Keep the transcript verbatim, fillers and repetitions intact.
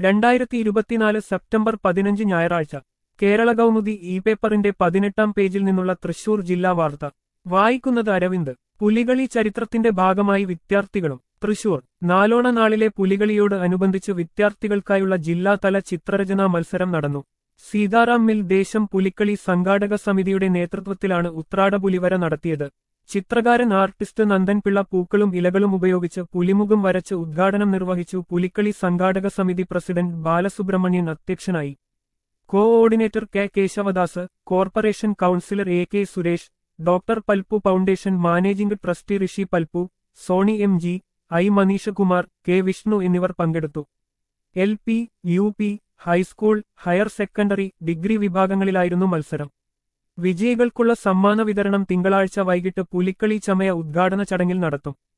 രണ്ടായിരത്തി ഇരുപത്തിനാല് സെപ്റ്റംബർ പതിനഞ്ച് ഞായറാഴ്ച കേരള കൗമുദി ഇ പേപ്പറിന്റെ പതിനെട്ടാം പേജിൽ നിന്നുള്ള തൃശൂർ ജില്ലാ വാർത്ത വായിക്കുന്നത് അരവിന്ദ്. പുലികളി ചരിത്രത്തിന്റെ ഭാഗമായി വിദ്യാർത്ഥികളും. തൃശൂർ നാലോണ നാളിലെ പുലികളിയോട് അനുബന്ധിച്ച് വിദ്യാർത്ഥികൾക്കായുള്ള ജില്ലാതല ചിത്രരചനാ മത്സരം നടന്നു. സീതാറാം മിൽ ദേശം പുലിക്കളി സംഘാടക സമിതിയുടെ നേതൃത്വത്തിലാണ് ഉത്രാട പുലിവര നടത്തിയത്. ചിത്രകാരൻ ആർട്ടിസ്റ്റ് നന്ദൻപിള്ള പൂക്കളും ഇലകളും ഉപയോഗിച്ച് പുലിമുഖം വരച്ച് ഉദ്ഘാടനം നിർവഹിച്ചു. പുലിക്കളി സംഘാടക സമിതി പ്രസിഡന്റ് ബാലസുബ്രഹ്മണ്യൻ അധ്യക്ഷനായി. Coordinator K Keshavadas, corporation councillor A K Suresh, doctor Palpu foundation managing trustee Rishi Palpu, Soni M G, I Maneeshakumar, K Vishnu എന്നിവർ പങ്കെടുത്തു. L P, U P, high school, higher secondary, degree വിഭാഗങ്ങളിലായിരുന്നു മത്സരം. വിജയികൾക്കുള്ള സമ്മാന വിതരണം തിങ്കളാഴ്ച വൈകിട്ട് പുലിക്കളി ചമയ ഉദ്ഘാടന ചടങ്ങിൽ നടത്തും.